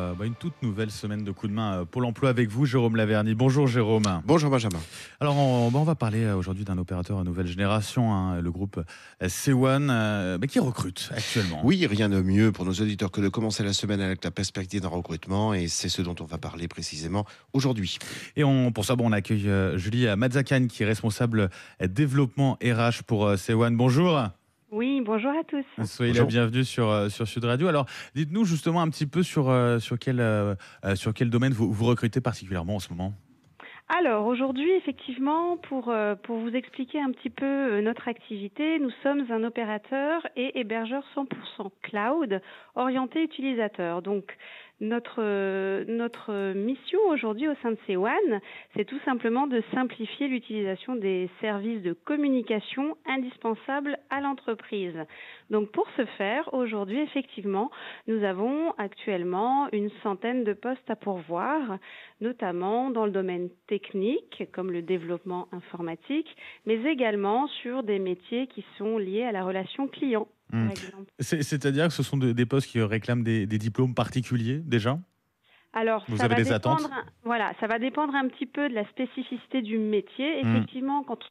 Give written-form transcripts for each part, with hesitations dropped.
une toute nouvelle semaine de coup de main Pôle emploi avec vous, Jérôme Laverny. Bonjour Jérôme. Bonjour Benjamin. Alors on va parler aujourd'hui d'un opérateur nouvelle génération, le groupe C1, qui recrute actuellement. Oui, rien de mieux pour nos auditeurs que de commencer la semaine avec la perspective d'un recrutement, et c'est ce dont on va parler précisément aujourd'hui. Et pour ça, on accueille Julie Mazzacan, qui est responsable développement RH pour C1. Bonjour. Oui, bonjour à tous. Soyez la bienvenue sur Sud Radio. Alors, dites-nous justement un petit peu sur quel domaine vous recrutez particulièrement en ce moment. Alors aujourd'hui, effectivement, pour vous expliquer un petit peu notre activité, nous sommes un opérateur et hébergeur 100% cloud orienté utilisateur. Donc notre mission aujourd'hui au sein de C1, c'est tout simplement de simplifier l'utilisation des services de communication indispensables à l'entreprise. Donc pour ce faire, aujourd'hui, effectivement, nous avons actuellement une centaine de postes à pourvoir, notamment dans le domaine technique, comme le développement informatique, mais également sur des métiers qui sont liés à la relation client. Par exemple. C'est-à-dire que ce sont des postes qui réclament des diplômes particuliers déjà ? Alors, vous avez des attentes ? Voilà, ça va dépendre un petit peu de la spécificité du métier. Effectivement, quand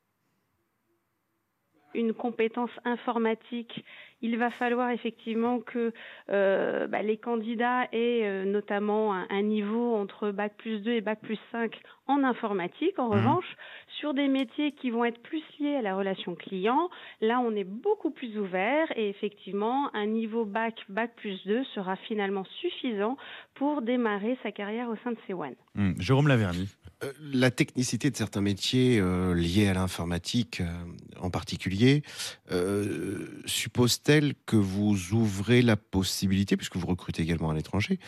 une compétence informatique, il va falloir effectivement que les candidats aient notamment un niveau entre Bac+2 et Bac+5 en informatique. En revanche, sur des métiers qui vont être plus liés à la relation client, là on est beaucoup plus ouvert et effectivement un niveau Bac+2 sera finalement suffisant pour démarrer sa carrière au sein de C1. Jérôme Laverny. La technicité de certains métiers liés à l'informatique en particulier suppose-t-elle que vous ouvrez la possibilité, puisque vous recrutez également à l'étranger,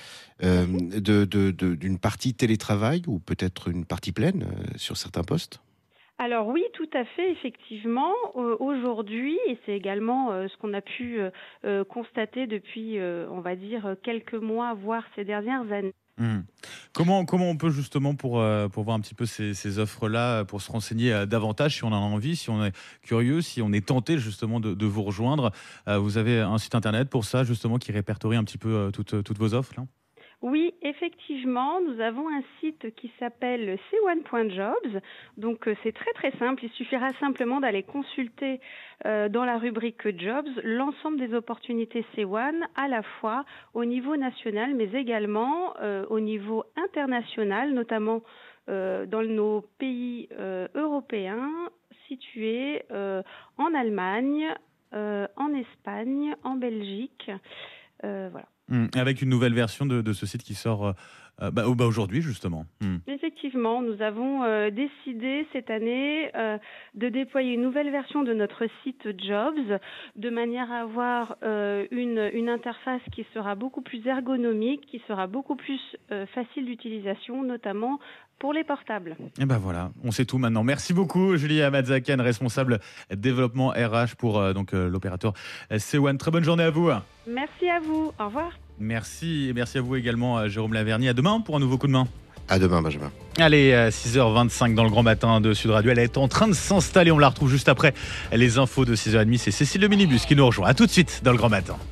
d'une partie télétravail ou peut-être une partie pleine sur certains postes ? Alors oui, tout à fait, effectivement. Aujourd'hui, et c'est également ce qu'on a pu constater depuis, on va dire, quelques mois, voire ces dernières années. Comment on peut justement pour voir un petit peu ces offres-là, pour se renseigner davantage si on en a envie, si on est curieux, si on est tenté justement de vous rejoindre. Vous avez un site internet pour ça justement qui répertorie un petit peu toutes vos offres là ? Oui, effectivement, nous avons un site qui s'appelle c1.jobs. Donc c'est très très simple, il suffira simplement d'aller consulter dans la rubrique Jobs l'ensemble des opportunités C1 à la fois au niveau national mais également au niveau international, notamment dans nos pays européens situés en Allemagne, en Espagne, en Belgique, voilà. Avec une nouvelle version de ce site qui sort aujourd'hui, justement. Effectivement, nous avons décidé cette année de déployer une nouvelle version de notre site Jobs, de manière à avoir une interface qui sera beaucoup plus ergonomique, qui sera beaucoup plus facile d'utilisation, notamment pour les portables. Et ben voilà, on sait tout maintenant. Merci beaucoup, Julie Mazzacan, responsable développement RH pour l'opérateur C1. Très bonne journée à vous. Merci à vous. Au revoir. Merci, et merci à vous également, Jérôme Laverny. À demain pour un nouveau coup de main. À demain, Benjamin. Allez, 6h25 dans le Grand Matin de Sud Radio. Elle est en train de s'installer. On la retrouve juste après les infos de 6h30. C'est Cécile Le Minibus qui nous rejoint. À tout de suite dans le Grand Matin.